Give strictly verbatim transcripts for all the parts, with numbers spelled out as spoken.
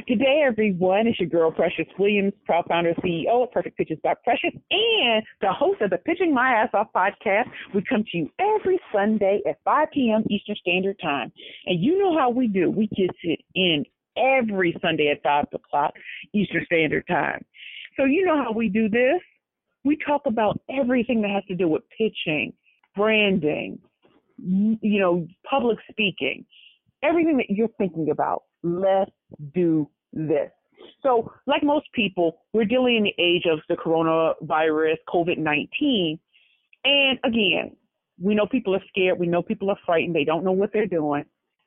Good day, everyone. It's your girl, Precious Williams, proud founder, C E O of Perfect Pitches by Precious, and the host of the Pitching My Ass Off podcast. We come to you every Sunday at five p.m. Eastern Standard Time. And you know how we do. We get it in every Sunday at five o'clock Eastern Standard Time. So you know how we do this. We talk about everything that has to do with pitching, branding, you know, public speaking, everything that you're thinking about. Let's do this. So like most people, we're dealing in the age of the coronavirus, COVID nineteen. And again, we know people are scared. We know people are frightened. They don't know what they're doing.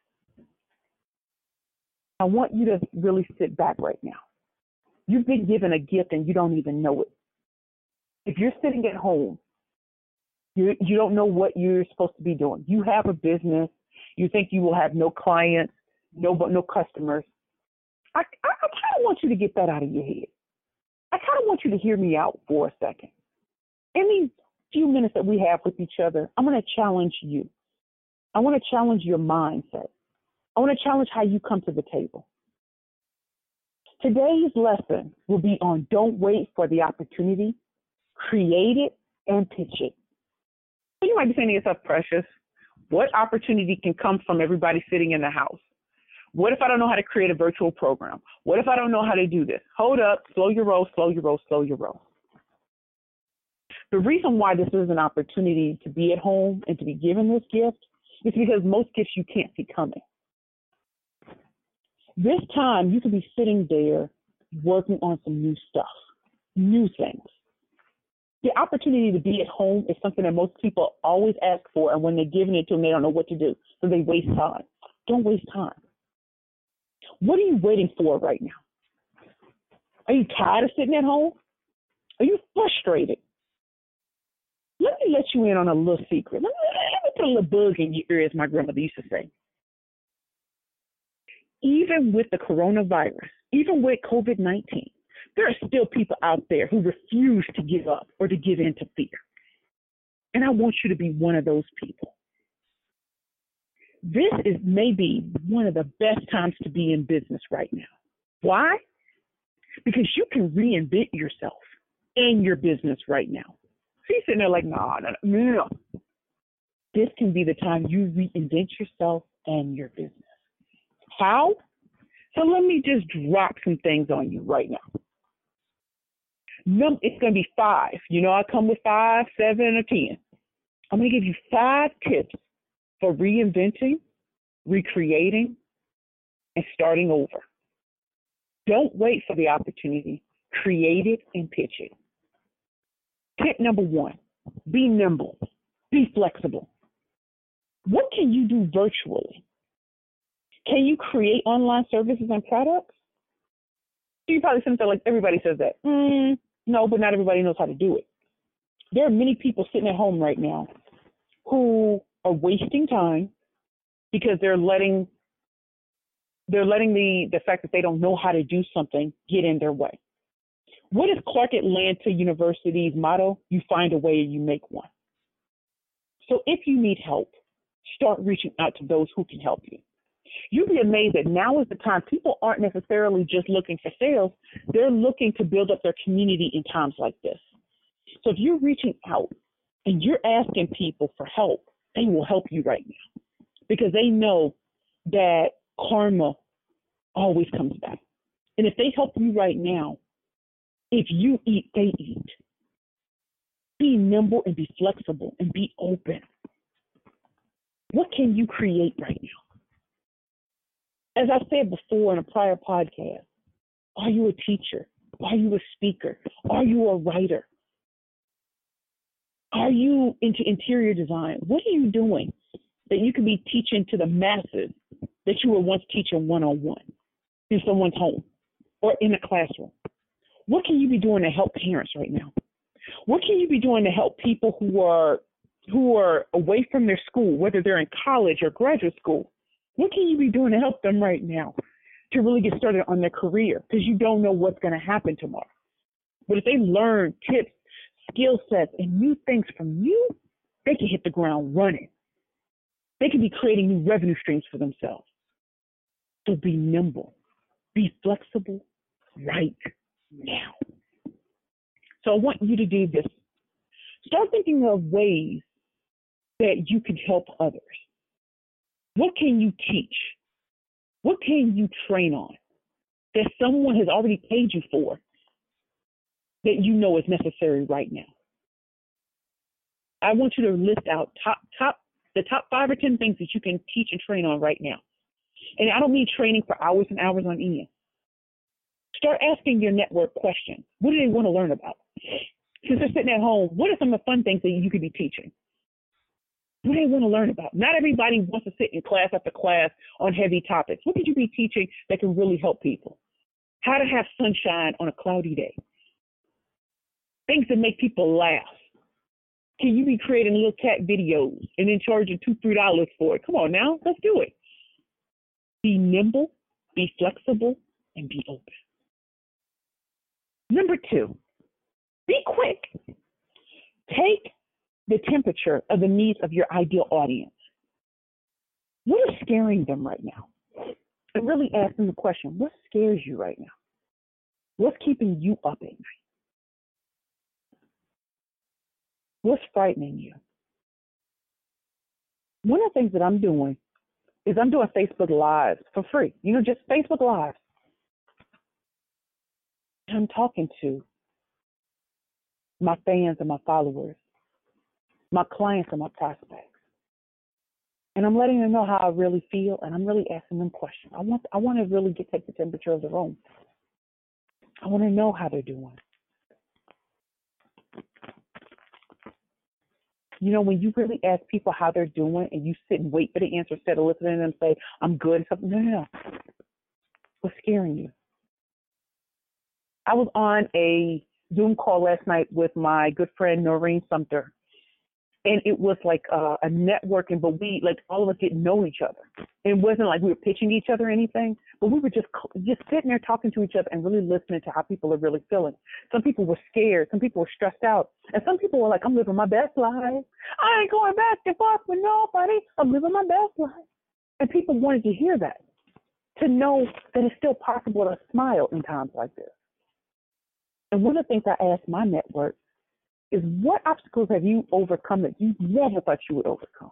I want you to really sit back right now. You've been given a gift and you don't even know it. If you're sitting at home, you, you don't know what you're supposed to be doing. You have a business. You think you will have no clients, no no customers. I, I, I kind of want you to get that out of your head. I kind of want you to hear me out for a second. In these few minutes that we have with each other, I'm going to challenge you. I want to challenge your mindset. I want to challenge how you come to the table. Today's lesson will be on don't wait for the opportunity, create it, and pitch it. So you might be saying to yourself, Precious, what opportunity can come from everybody sitting in the house? What if I don't know how to create a virtual program? What if I don't know how to do this? Hold up, slow your roll, slow your roll, slow your roll. The reason why this is an opportunity to be at home and to be given this gift is because most gifts you can't see coming. This time you could be sitting there working on some new stuff, new things. The opportunity to be at home is something that most people always ask for, and when they're giving it to them, they don't know what to do, so they waste time. Don't waste time. What are you waiting for right now? Are you tired of sitting at home? Are you frustrated? Let me let you in on a little secret. Let me, let me put a little bug in your ear, as my grandmother used to say. Even with the coronavirus, even with COVID nineteen, there are still people out there who refuse to give up or to give in to fear. And I want you to be one of those people. This is maybe one of the best times to be in business right now. Why? Because you can reinvent yourself in your business right now. So you're sitting there like, no, no, no, no, no. This can be the time you reinvent yourself and your business. How? So let me just drop some things on you right now. No, it's going to be five. You know, I come with five, seven, or ten. I'm going to give you five tips for reinventing, recreating, and starting over. Don't wait for the opportunity. Create it and pitch it. Tip number one, be nimble. Be flexible. What can you do virtually? Can you create online services and products? You probably think that like everybody says that. Mm, no, but not everybody knows how to do it. There are many people sitting at home right now who are wasting time because they're letting they're letting the, the fact that they don't know how to do something get in their way. What is Clark Atlanta University's motto? You find a way and you make one. So if you need help, start reaching out to those who can help you. You'll be amazed that now is the time. People aren't necessarily just looking for sales. They're looking to build up their community in times like this. So if you're reaching out and you're asking people for help, they will help you right now because they know that karma always comes back. And if they help you right now, if you eat, they eat. Be nimble and be flexible and be open. What can you create right now? As I said before in a prior podcast, are you a teacher? Are you a speaker? Are you a writer? Are you into interior design? What are you doing that you can be teaching to the masses that you were once teaching one-on-one in someone's home or in a classroom? What can you be doing to help parents right now? What can you be doing to help people who are who are away from their school, whether they're in college or graduate school? What can you be doing to help them right now to really get started on their career? Because you don't know what's going to happen tomorrow. But if they learn tips, skill sets, and new things from you, they can hit the ground running. They can be creating new revenue streams for themselves. So be nimble. Be flexible right now. So I want you to do this. Start thinking of ways that you can help others. What can you teach? What can you train on that someone has already paid you for that you know is necessary right now? I want you to list out top, top, the top five or ten things that you can teach and train on right now. And I don't mean training for hours and hours on end. Start asking your network questions. What do they want to learn about? Since they're sitting at home, what are some of the fun things that you could be teaching? What do they want to learn about? Not everybody wants to sit in class after class on heavy topics. What could you be teaching that can really help people? How to have sunshine on a cloudy day. Things that make people laugh. Can you be creating little cat videos and then charging two, three dollars for it? Come on now, let's do it. Be nimble, be flexible, and be open. Number two, be quick. Take the temperature of the needs of your ideal audience. What is scaring them right now? And really ask them the question, what scares you right now? What's keeping you up at night? What's frightening you? One of the things that I'm doing is I'm doing Facebook Lives for free. You know, just Facebook Lives. I'm talking to my fans and my followers, my clients and my prospects. And I'm letting them know how I really feel, and I'm really asking them questions. I want I want to really get take the temperature of the room. I want to know how they're doing. You know, when you really ask people how they're doing and you sit and wait for the answer instead of listening to them say, I'm good, and something, no, no, no. What's scaring you? I was on a Zoom call last night with my good friend Noreen Sumter, and it was like uh, a networking, but we, like, all of us didn't know each other. It wasn't like we were pitching each other or anything, but we were just just sitting there talking to each other and really listening to how people are really feeling. Some people were scared, some people were stressed out, and some people were like, I'm living my best life. I ain't going back to fuck with nobody. I'm living my best life. And people wanted to hear that, to know that it's still possible to smile in times like this. And one of the things I asked my network is, what obstacles have you overcome that you never thought you would overcome?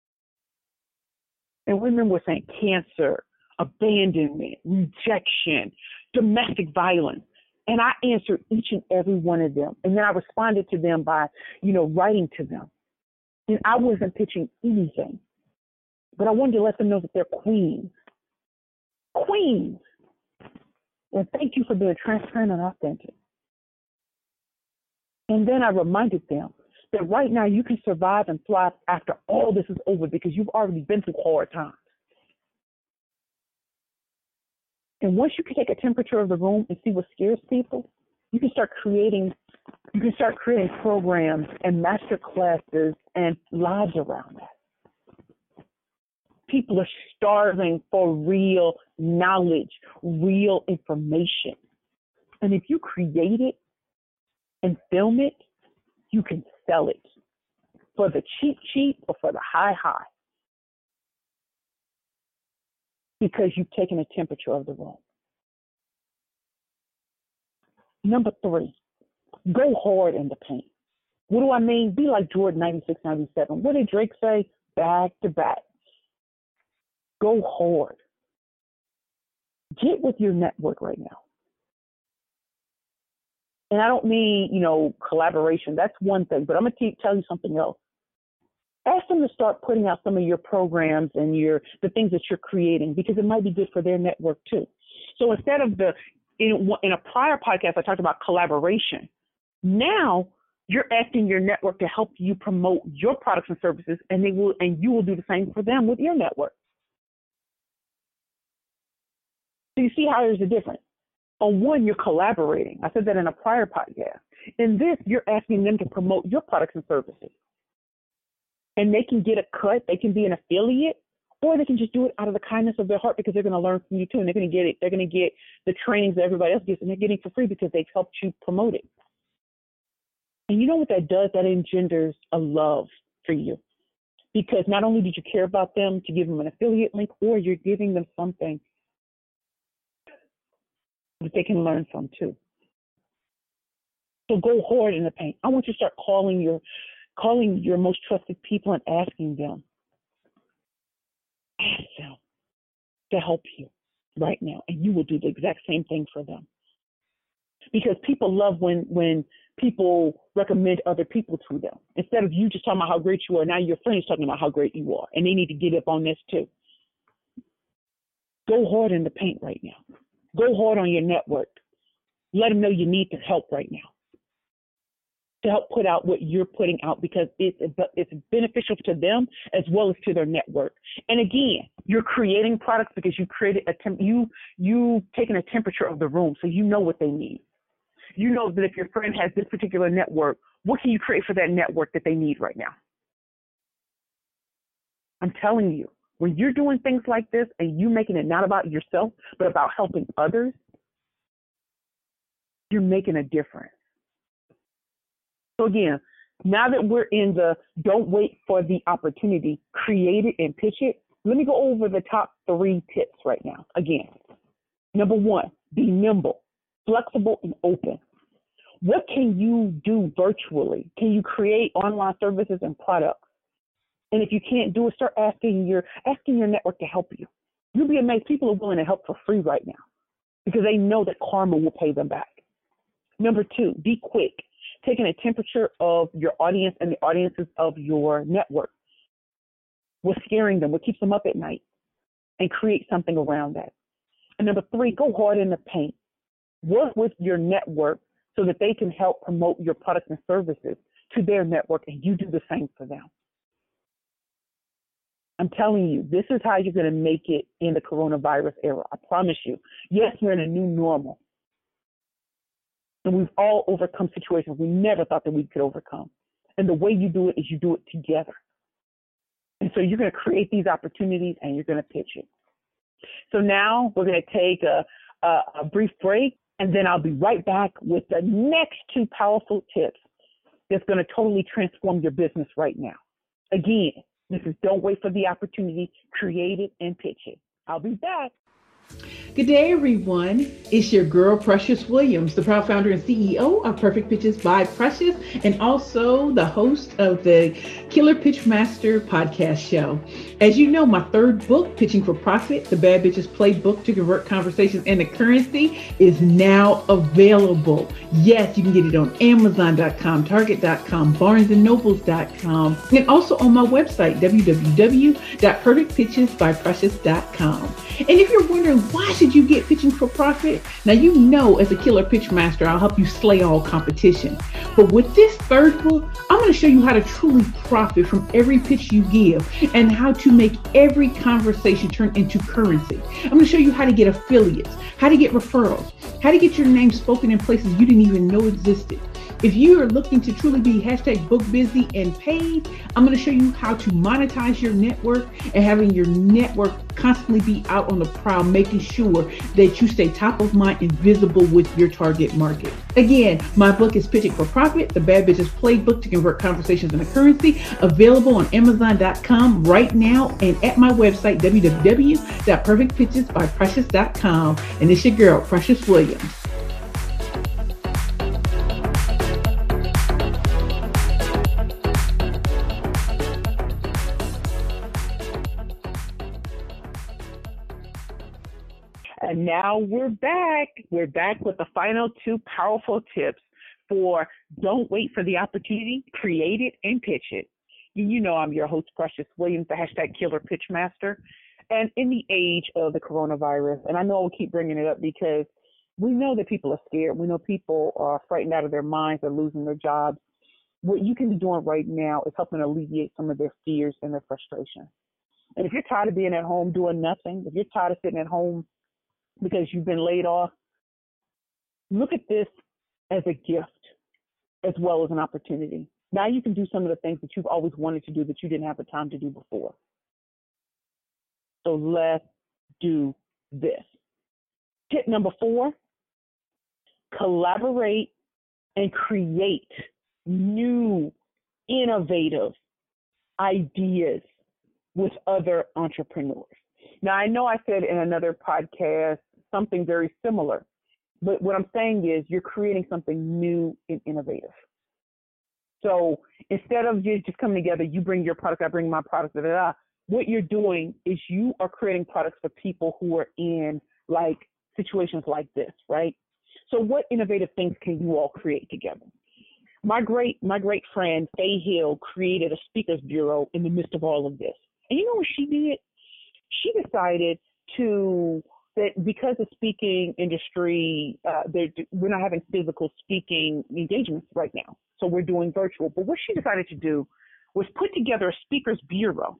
And women were saying cancer, abandonment, rejection, domestic violence. And I answered each and every one of them. And then I responded to them by, you know, writing to them. And I wasn't pitching anything, but I wanted to let them know that they're queens. Queens. And thank you for being transparent and authentic. And then I reminded them that right now you can survive and thrive after all this is over because you've already been through hard times. And once you can take a temperature of the room and see what scares people, you can start creating, you can start creating programs and master classes and lives around that. People are starving for real knowledge, real information. And if you create it and film it, you can sell it for the cheap, cheap or for the high, high. Because you've taken a temperature of the room. Number three, go hard in the paint. What do I mean? Be like Jordan ninety-six ninety-seven. What did Drake say? Back to back. Go hard. Get with your network right now. And I don't mean, you know, collaboration. That's one thing. But I'm going to tell you something else. Ask them to start putting out some of your programs and your the things that you're creating, because it might be good for their network too. So instead of the, in, in a prior podcast, I talked about collaboration. Now you're asking your network to help you promote your products and services, and they will, and you will do the same for them with your network. So you see how there's a difference. On one, you're collaborating. I said that in a prior podcast. In this, you're asking them to promote your products and services. And they can get a cut, they can be an affiliate, or they can just do it out of the kindness of their heart because they're going to learn from you too, and they're going to get it. They're going to get the trainings that everybody else gets, and they're getting it for free because they've helped you promote it. And you know what that does? That engenders a love for you, because not only did you care about them to give them an affiliate link, or you're giving them something that they can learn from too. So go hard in the paint. I want you to start calling your calling your most trusted people and asking them. Ask them to help you right now. And you will do the exact same thing for them. Because people love when when people recommend other people to them. Instead of you just talking about how great you are, now your friend is talking about how great you are. And they need to get up on this too. Go hard in the paint right now. Go hard on your network. Let them know you need their help right now to help put out what you're putting out, because it's, it's beneficial to them as well as to their network. And again, you're creating products because you created a temp- you you taken a temperature of the room, so you know what they need. You know that if your friend has this particular network, what can you create for that network that they need right now? I'm telling you, when you're doing things like this and you making it not about yourself, but about helping others, you're making a difference. So again, now that we're in the don't wait for the opportunity, create it and pitch it, let me go over the top three tips right now. Again, number one, be nimble, flexible, and open. What can you do virtually? Can you create online services and products? And if you can't do it, start asking your asking your network to help you. You'll be amazed. People are willing to help for free right now because they know that karma will pay them back. Number two, be quick. Taking a temperature of your audience and the audiences of your network. What's scaring them? What keeps them up at night? And create something around that. And number three, go hard in the paint. Work with your network so that they can help promote your products and services to their network, and you do the same for them. I'm telling you, this is how you're going to make it in the coronavirus era. I promise you. Yes, we're in a new normal. And we've all overcome situations we never thought that we could overcome. And the way you do it is you do it together. And so you're going to create these opportunities and you're going to pitch it. So now we're going to take a, a, a brief break, and then I'll be right back with the next two powerful tips that's going to totally transform your business right now. Again, this is don't wait for the opportunity, create it and pitch it. I'll be back. Good day, everyone. It's your girl, Precious Williams, the proud founder and C E O of Perfect Pitches by Precious, and also the host of the Killer Pitch Master podcast show. As you know, my third book, Pitching for Profit, the Bad Bitches Playbook to Convert Conversations into Currency, is now available. Yes, you can get it on Amazon dot com, Target dot com, Barnes and Nobles dot com, and also on my website, w w w dot perfect pitches by precious dot com. And if you're wondering, why should you get Pitching for Profit? Now, you know, as a killer pitch master, I'll help you slay all competition. But with this third book, I'm going to show you how to truly profit from every pitch you give and how to make every conversation turn into currency. I'm going to show you how to get affiliates, how to get referrals, how to get your name spoken in places you didn't even know existed. If you are looking to truly be hashtag book busy and paid, I'm going to show you how to monetize your network and having your network constantly be out on the prowl, making sure that you stay top of mind and visible with your target market. Again, my book is Pitching for Profit, the Bad Bitches Playbook to Convert Conversations into Currency, available on Amazon dot com right now and at my website, w w w dot perfect pitches by precious dot com. And it's your girl, Precious Williams. And now we're back. We're back with the final two powerful tips for don't wait for the opportunity, create it and pitch it. You know I'm your host, Precious Williams, the hashtag Killer Pitch Master. And in the age of the coronavirus, and I know I'll keep bringing it up because we know that people are scared. We know people are frightened out of their minds. They're losing their jobs. What you can be doing right now is helping alleviate some of their fears and their frustration. And if you're tired of being at home doing nothing, if you're tired of sitting at home because you've been laid off, look at this as a gift as well as an opportunity. Now you can do some of the things that you've always wanted to do that you didn't have the time to do before. So let's do this. Tip number four, collaborate and create new, innovative ideas with other entrepreneurs. Now, I know I said in another podcast something very similar, But what I'm saying is you're creating something new and innovative. So instead of just, just coming together, you bring your product, I bring my product, da, da, da, what you're doing is you are creating products for people who are in like situations like this, right? So what innovative things can you all create together? My great, my great friend, Faye Hill, created a speakers bureau in the midst of all of this. And you know what she did? She decided to, that because the speaking industry, uh, we're not having physical speaking engagements right now. So we're doing virtual. But what she decided to do was put together a speakers bureau.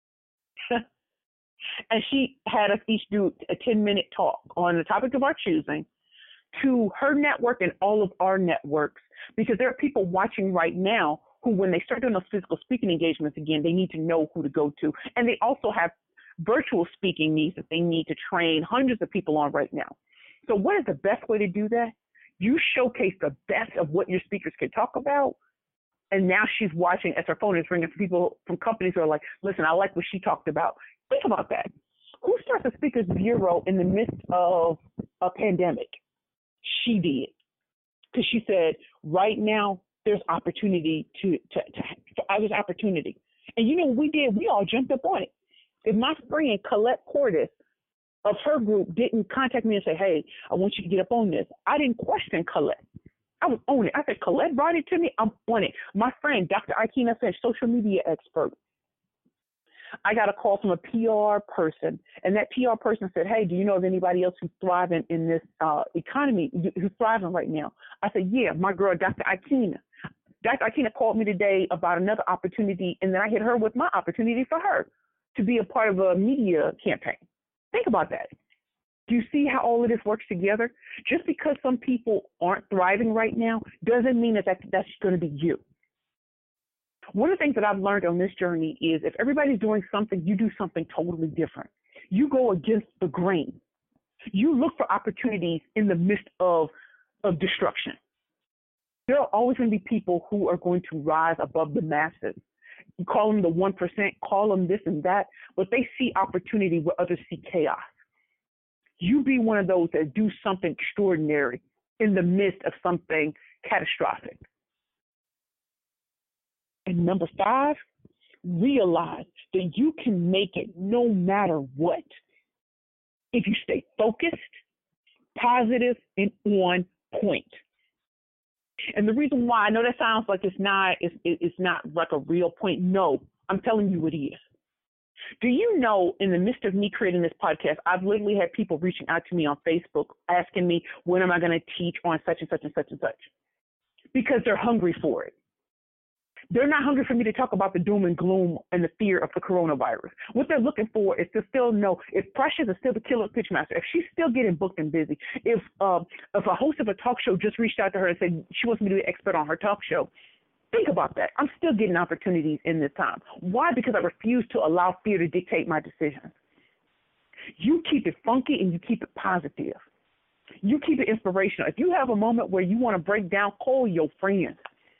And she had us each do a ten minute talk on the topic of our choosing to her network and all of our networks, because there are people watching right now who, when they start doing those physical speaking engagements again, they need to know who to go to. And they also have virtual speaking needs that they need to train hundreds of people on right now. So what is the best way to do that? You showcase the best of what your speakers can talk about. And now she's watching as her phone is ringing for people from companies who are like, listen, I like what she talked about. Think about that. Who starts a speakers bureau in the midst of a pandemic? She did. Because she said, right now, there's opportunity to, to, to, to there's opportunity. And you know what we did? We all jumped up on it. If my friend Colette Portis of her group didn't contact me and say, hey, I want you to get up on this, I didn't question Colette. I was on it. I said, Colette brought it to me. I'm on it. My friend, Doctor Ikena Finch, social media expert. I got a call from a P R person, and that P R person said, hey, do you know of anybody else who's thriving in this uh, economy, who's thriving right now? I said, yeah, my girl, Doctor Ikena. Doctor Ikena called me today about another opportunity, and then I hit her with my opportunity for her to be a part of a media campaign. Think about that. Do you see how all of this works together? Just because some people aren't thriving right now doesn't mean that, that that's going to be you. One of the things that I've learned on this journey is if everybody's doing something, you do something totally different. You go against the grain. You look for opportunities in the midst of, of destruction. There are always going to be people who are going to rise above the masses. You call them the one percent, call them this and that, but they see opportunity where others see chaos. You be one of those that do something extraordinary in the midst of something catastrophic. And number five, realize that you can make it no matter what if you stay focused, positive, and on point. And the reason why, I know that sounds like it's not, it's, it's not like a real point. No, I'm telling you it is. Do you know, in the midst of me creating this podcast, I've literally had people reaching out to me on Facebook asking me, when am I going to teach on such and such and such and such? Because they're hungry for it. They're not hungry for me to talk about the doom and gloom and the fear of the coronavirus. What they're looking for is to still know if Precious is still the killer pitchmaster, if she's still getting booked and busy, if uh, if a host of a talk show just reached out to her and said she wants me to be an expert on her talk show. Think about that. I'm still getting opportunities in this time. Why? Because I refuse to allow fear to dictate my decisions. You keep it funky and you keep it positive. You keep it inspirational. If you have a moment where you want to break down, call your friends.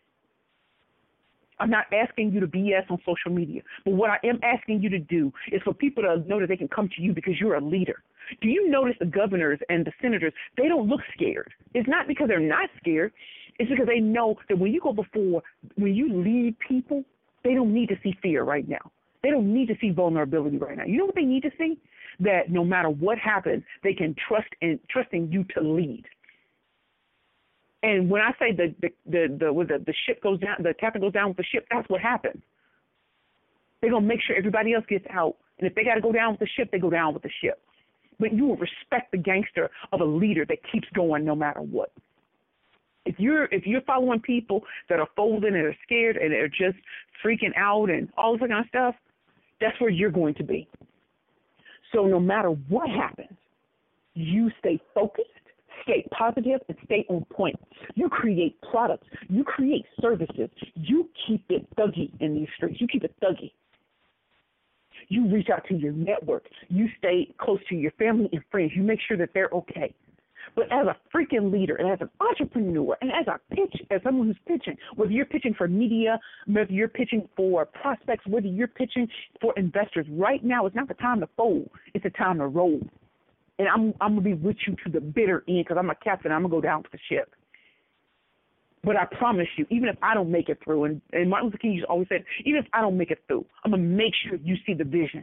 I'm not asking you to B S on social media, but what I am asking you to do is for people to know that they can come to you because you're a leader. Do you notice the governors and the senators, they don't look scared? It's not because they're not scared. It's because they know that when you go before, when you lead people, they don't need to see fear right now. They don't need to see vulnerability right now. You know what they need to see? That no matter what happens, they can trust in trusting you to lead. And when I say the the the the, the, the ship goes down, the captain goes down with the ship, that's what happens. They're gonna make sure everybody else gets out, and if they got to go down with the ship, they go down with the ship. But you will respect the gangster of a leader that keeps going no matter what. If you're if you're following people that are folding and are scared and are just freaking out and all this kind of stuff, that's where you're going to be. So no matter what happens, you stay focused, stay positive, and stay on point. You create products. You create services. You keep it thuggy in these streets. You keep it thuggy. You reach out to your network. You stay close to your family and friends. You make sure that they're okay. But as a freaking leader and as an entrepreneur and as a pitch, as someone who's pitching, whether you're pitching for media, whether you're pitching for prospects, whether you're pitching for investors, right now it's not the time to fold. It's the time to roll. And I'm I'm gonna be with you to the bitter end because I'm a captain. I'm gonna go down with the ship. But I promise you, even if I don't make it through, and, and Martin Luther King always said, even if I don't make it through, I'm gonna make sure you see the vision.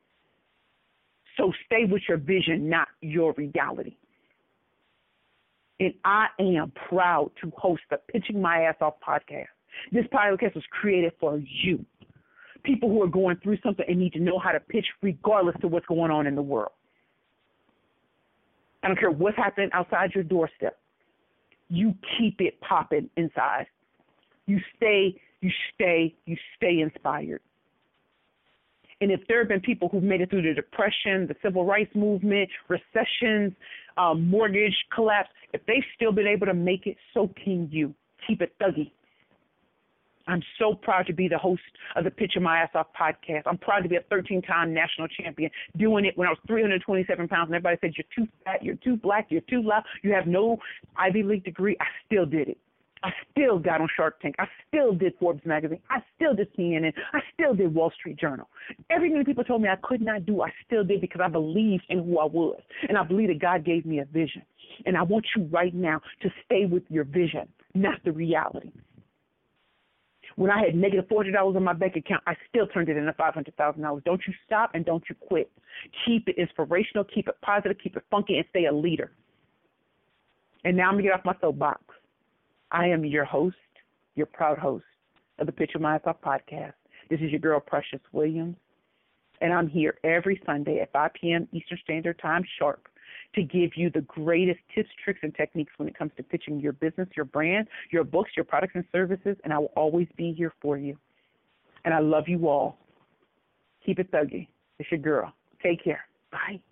So stay with your vision, not your reality. And I am proud to host the Pitching My Ass Off podcast. This podcast was created for you, people who are going through something and need to know how to pitch regardless of what's going on in the world. I don't care what's happening outside your doorstep. You keep it popping inside. You stay, you stay, you stay inspired. And if there have been people who've made it through the Depression, the Civil Rights Movement, recessions, um, mortgage collapse, if they've still been able to make it, so can you. Keep it thuggy. I'm so proud to be the host of the Pitching My Ass Off podcast. I'm proud to be a thirteen-time national champion, doing it when I was three hundred twenty-seven pounds, and everybody said, you're too fat, you're too black, you're too loud, you have no Ivy League degree. I still did it. I still got on Shark Tank. I still did Forbes magazine. I still did C N N. I still did Wall Street Journal. Everything people told me I could not do, I still did because I believed in who I was. And I believe that God gave me a vision. And I want you right now to stay with your vision, not the reality. When I had negative four hundred dollars on my bank account, I still turned it into five hundred thousand dollars. Don't you stop and don't you quit. Keep it inspirational, keep it positive, keep it funky, and stay a leader. And now I'm going to get off my soapbox. I am your host, your proud host of the Pitching My Ass Off podcast. This is your girl, Precious Williams, and I'm here every Sunday at five p.m. Eastern Standard Time sharp to give you the greatest tips, tricks, and techniques when it comes to pitching your business, your brand, your books, your products and services, and I will always be here for you. And I love you all. Keep it thuggy. It's your girl. Take care. Bye.